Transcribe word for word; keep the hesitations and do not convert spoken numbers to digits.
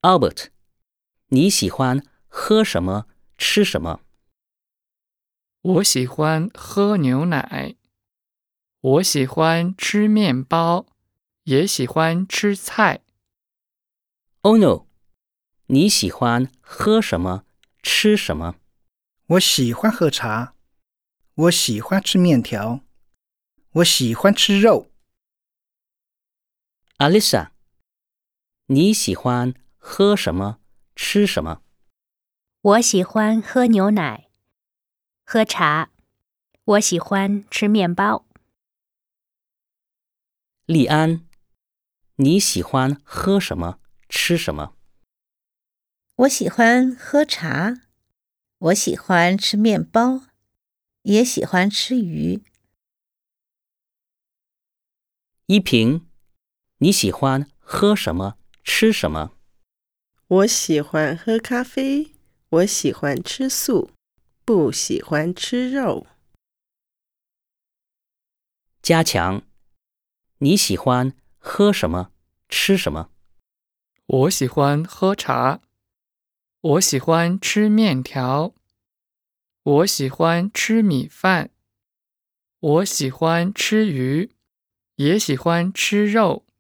Albert， 你喜欢喝什么吃什么？ 我喜欢喝牛奶。我喜欢吃面包，也喜欢吃菜。 Oh no， 你喜欢喝什么吃什么？ 我喜欢喝茶。我喜欢吃面条。我喜欢吃肉。 Alyssa， 你喜欢喝什么吃什么？ 我喜欢喝牛奶，喝茶。我喜欢吃面包。 莉安，你喜欢喝什么吃什么？ 我喜欢喝茶。我喜欢吃面包，也喜欢吃鱼。 依萍，你喜欢喝什么吃什么？ 我喜欢喝咖啡。我喜欢吃素，不喜欢吃肉。 加强，你喜欢喝什么吃什么？ 我喜欢喝茶。我喜欢吃面条。我喜欢吃米饭。我喜欢吃鱼，也喜欢吃肉。